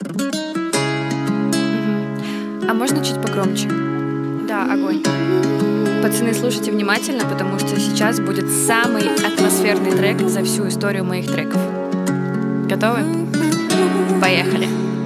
А можно чуть погромче? Да, огонь. Пацаны, слушайте внимательно, потому что сейчас будет самый атмосферный трек за всю историю моих треков. Готовы? Поехали.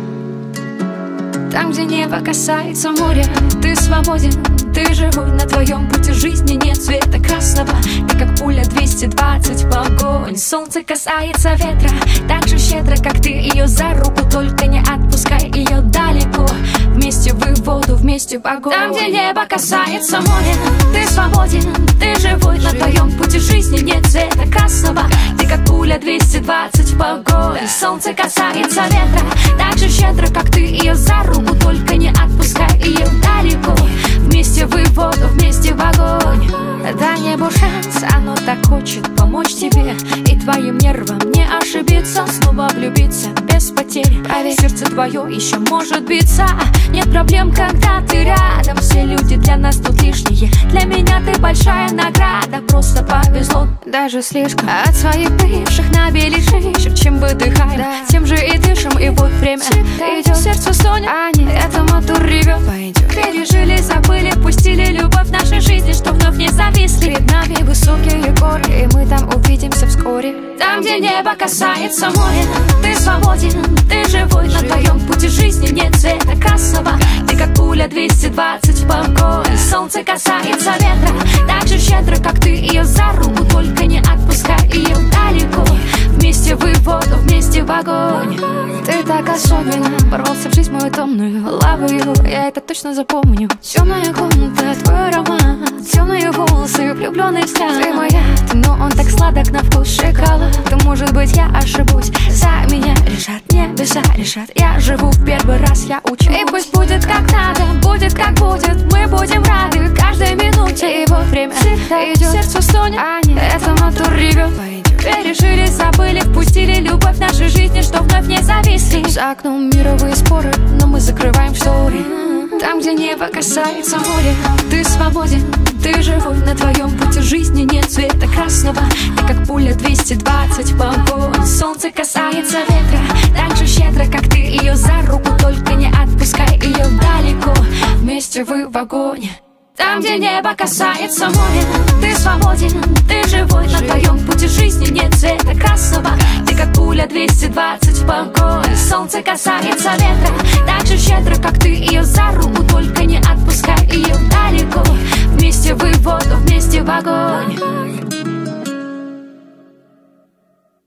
Там, где небо касается моря, ты свободен, ты живой. На твоем пути жизни нет цвета красного. Ты как пуля 220 в огонь. Солнце касается ветра так же щедро, как ты ее за руку. Только не отпускай ее далеко. Вместе вы в воду, вместе в огонь. Там, где небо касается моря, ты свободен, ты живой. На твоем пути жизни нет цвета красного. Ты как пуля 220 в огонь. Солнце касается ветра так же щедро, как ты ее за руку. Только не отпускай ее далеко. Вместе вы в воду, вместе в огонь. Дай небу шанс, оно так хочет помочь тебе и твоим нервам не ошибиться. Снова влюбиться без потерь. Проверь, сердце твое еще может биться. Нет проблем, когда ты рядом. Все люди для нас тут лишние. Для меня ты большая награда. Просто повезло, даже слишком. От своих бывших набили шишек. Чем выдыхаем, да, тем же и дышим. И вот время идет, сердце стонет, а нет, это мотор ревет. Пережили, забыли, пустили любовь в нашей жизни, что вновь не зависли. Перед нами высокие горы, и мы там увидимся вскоре. Там, где небо касается моря, ты свободен, ты живой. На твоем пути жизни нет цвета красного. Ты как пуля 220 в огонь. Солнце касается ветра так же щедро, как ты ее за руку. Только не отпускай ее далеко. Вместе вы в воду, вместе в огонь. Ты так особенно боролся в жизнь мою томную. Лавую, я это точно запомню. Темная комната, твой аромат, темные волосы, влюбленный взгляд. Ты моя, но он так сладок на вкус шоколад. То может быть я ошибусь, за меня решат небеса, решат. Я живу в первый раз, я учусь. И пусть будет как надо, будет как будет. Мы будем рады каждой минуте. И вот время идет, сердце стонет, а нет, это мотор ревет. Пережили, забыли, впустили любовь в нашей жизни, что вновь не зависли. За окном мировые споры, но мы закрываем шторы. Там, где небо касается моря, ты свободен, ты живой. На твоем пути жизни нет цвета красного. Ты как пуля 220 в огонь. Солнце касается ветра так же щедро, как ты ее за руку. Только не отпускай ее далеко. Вместе вы в огонь. Там, где небо касается моря, ты свободен, ты живой. На твоем пути жизни нет цвета красного. Ты как пуля 220 в огонь. Солнце касается ветра так же щедро, как ты ее за руку. Только не отпускай ее далеко. Вместе вы в воду, вместе в огонь.